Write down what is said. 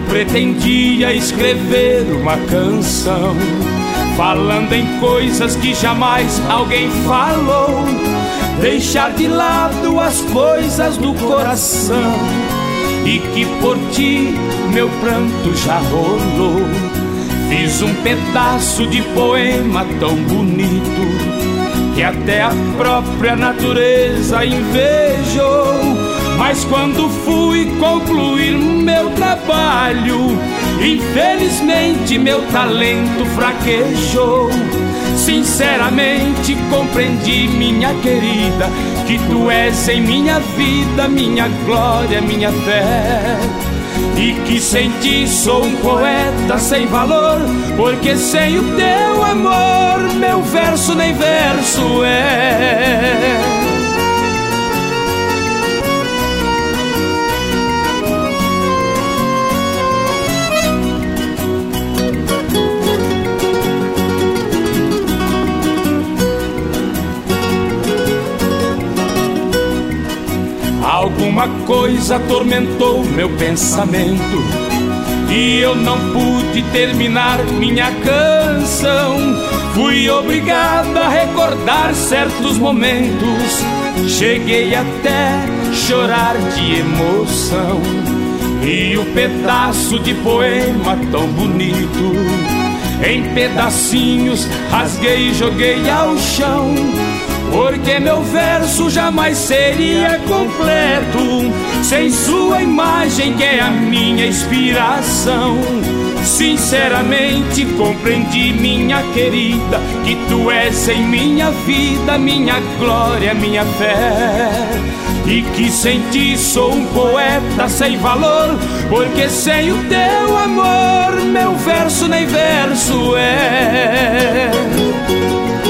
pretendia escrever uma canção falando em coisas que jamais alguém falou, deixar de lado as coisas do coração, e que por ti meu pranto já rolou. Fiz um pedaço de poema tão bonito que até a própria natureza invejou. Mas quando fui concluir meu trabalho, infelizmente meu talento fraquejou. Sinceramente compreendi, minha querida, que tu és em minha vida, minha glória, minha fé. E que sem ti sou um poeta sem valor, porque sem o teu amor meu verso nem verso é. Alguma coisa atormentou meu pensamento e eu não pude terminar minha canção. Fui obrigada a recordar certos momentos, cheguei até chorar de emoção. E o pedaço de poema tão bonito, em pedacinhos rasguei e joguei ao chão, porque meu verso jamais seria completo sem sua imagem, que é a minha inspiração. Sinceramente compreendi, minha querida, que tu és em minha vida, minha glória, minha fé. E que sem ti sou um poeta sem valor, porque sem o teu amor meu verso nem verso é.